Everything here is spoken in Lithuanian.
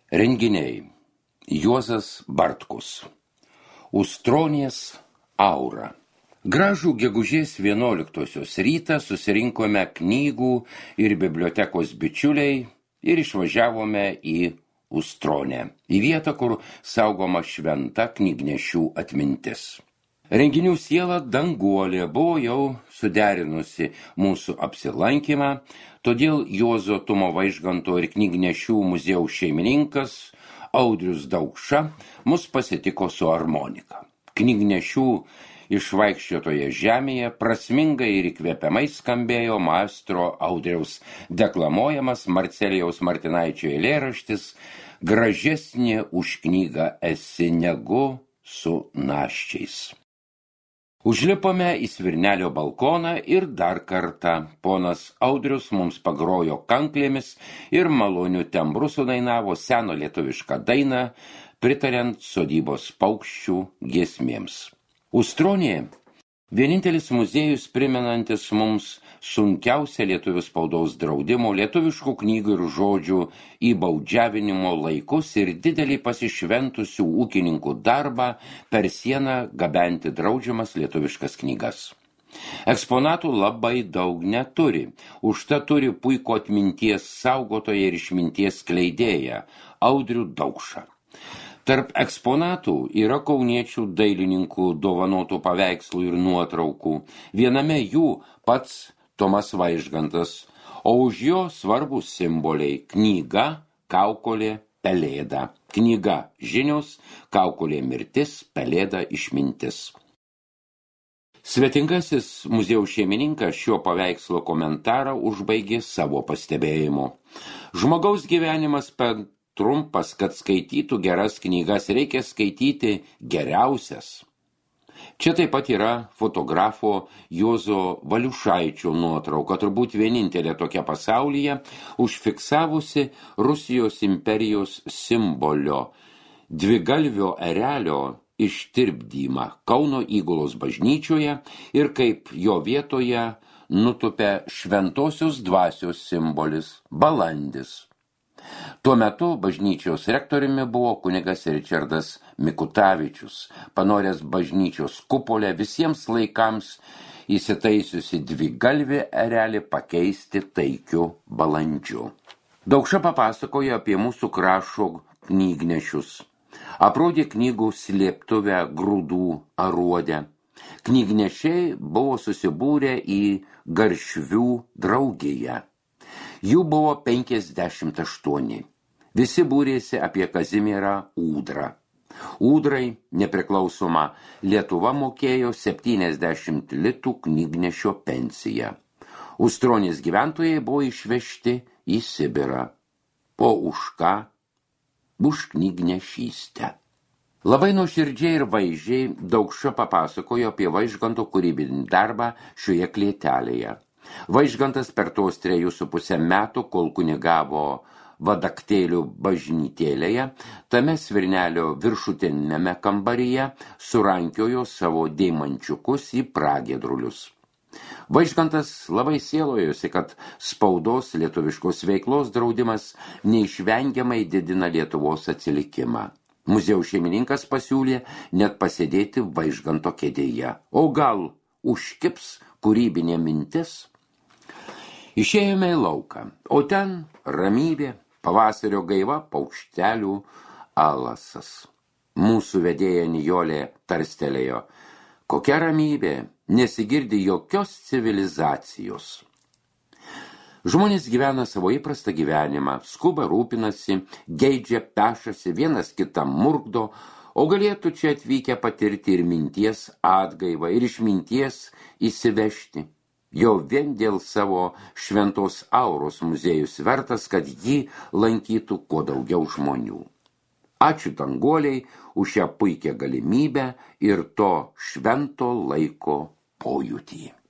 Renginiai. Juozas Bartkus. Ustronės aura. Gražų gegužės 11-osios rytą susirinkome knygų ir bibliotekos bičiuliai ir išvažiavome į Ustronę, į vietą, kur saugoma šventa knygnešių atmintis. Renginių siela Danguolė buvo jau suderinusi mūsų apsilankymą, todėl Juozo Tumo Vaižganto ir knygnešių muziejaus šeimininkas Audrius Daukša mus pasitiko su armonika. Knygnešių išvaikščiotoje žemėje prasmingai ir įkvėpiamai skambėjo maestro Audriaus deklamuojamas Marcelijaus Martinaičio eilėraštis "Gražesnė už knygą esi negu su naščiais". Užlipome į Svirnelio balkoną ir dar kartą ponas Audrius mums pagrojo kanklėmis ir maloniu tembru sudainavo seną lietuvišką dainą, pritariant sodybos paukščių giesmėms. Ustronė – vienintelis muziejus primenantis mums sunkiausią lietuvių spaudos draudimo, lietuviškų knygų ir žodžių įbaudžiavinimo laikus ir didelį pasišventusių ūkininkų darbą per sieną gabenti draudžiamas lietuviškas knygas. Eksponatų labai daug neturi, užtat turi puikų atminties saugotoją ir išminties skleidėją Audrių Daukšą. Tarp eksponatų yra kauniečių dailininkų dovanotų paveikslų ir nuotraukų. Viename jų pats Tomas Vaižgantas, o už jo svarbus simboliai knyga, kaukolė, pelėda. Knyga žinios, kaukolė mirtis, pelėda išmintis. Svetingasis muziejaus šeimininkas šio paveikslo komentarą užbaigė savo pastebėjimu. Žmogaus gyvenimas per trumpas, kad skaitytų geras knygas, reikia skaityti geriausias. Čia taip pat yra fotografo Juozo Valiušaičio nuotrauka, turbūt vienintelė tokia pasaulyje, užfiksavusi Rusijos imperijos simbolio dvigalvio erelio ištirpdymą Kauno Įgulos bažnyčioje ir kaip jo vietoje nutupia šventosios dvasios simbolis balandis. Tuo metu bažnyčios rektoriumi buvo kunigas Ričardas Mikutavičius, panoręs bažnyčios kupolę visiems laikams įsitaisiusi dvigalvį erelį pakeisti taikiu balandžiu. Daukša papasakojo apie mūsų krašto knygnešius. Aprodė knygų slėptuvę Grūdų aruodę. Knygnešiai buvo susibūrę į Garšvių draugiją. Jų buvo 58. Visi būrėsi apie Kazimierą Ūdrą. Ūdrai nepriklausoma Lietuva mokėjo 70 litų knygnešio pensiją. Ustronės gyventojai buvo išvežti į Sibirą. O už ką? Už knygnešystę. Labai nuoširdžiai ir vaizdžiai Daukša papasakojo apie Vaižganto kūrybinį darbą šioje klėtelėje. Vaižgantas per tos 3,5 metų, kol kunigavo Vadaktėlių bažnytėlėje, tame Svirnelio viršutinėme kambaryje surankiojo savo deimančiukus į pragiedrulius. Vaižgantas labai sielojosi, kad spaudos lietuviškos veiklos draudimas neišvengiamai didina Lietuvos atsilikimą. Muziejaus šeimininkas pasiūlė net pasėdėti Vaižganto kėdėje. O gal užkips kūrybinė mintis? Išėjome į lauką, o ten ramybė, pavasario gaiva, paukštelių alasas. Mūsų vedėja Nijolė tarstelėjo: kokia ramybė, nesigirdi jokios civilizacijos. Žmonės gyvena savo įprastą gyvenimą, skuba, rūpinasi, geidžia, pešasi, vienas kitam murkdo, o galėtų čia atvykę patirti ir minties atgaivą, ir iš minties įsivežti. Jau vien dėl savo šventos auros muziejus vertas, kad jį lankytų kuo daugiau žmonių. Ačiū Danguolei už šią puikią galimybę ir to švento laiko pojūtį.